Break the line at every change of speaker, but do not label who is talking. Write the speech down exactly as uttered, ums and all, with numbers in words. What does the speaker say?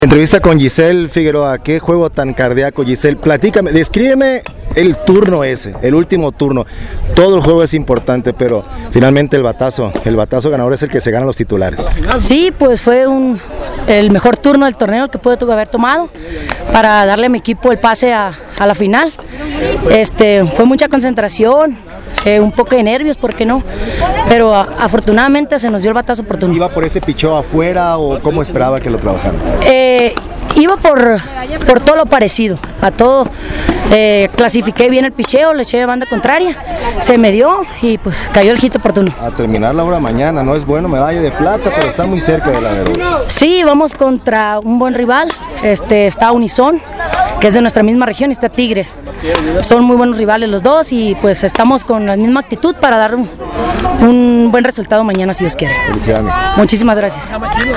Entrevista con Giselle Figueroa. Qué juego tan cardíaco, Giselle. Platícame, descríbeme el turno ese, el último turno. Todo el juego es importante, pero finalmente el batazo, el batazo ganador es el que se gana los titulares.
Sí, pues fue un, el mejor turno del torneo que pude haber tomado para darle a mi equipo el pase a, a la final. Este, fue mucha concentración. Eh, un poco de nervios, ¿por qué no? Pero a, afortunadamente se nos dio el batazo oportuno.
¿Iba por ese picheo afuera o cómo esperaba que lo trabajaran?
Eh, iba por, por todo lo parecido, a todo. Eh, clasifiqué bien el picheo, le eché de banda contraria, se me dio y pues cayó el hit oportuno.
A terminar la hora mañana, no es bueno, medalla de plata, pero está muy cerca de la verdad.
Sí, vamos contra un buen rival, este, está Unison, que es de nuestra misma región, y está Tigres. Son muy buenos rivales los dos y pues estamos con la misma actitud para dar un, un buen resultado mañana si Dios quiere.
Felicidades.
Muchísimas gracias.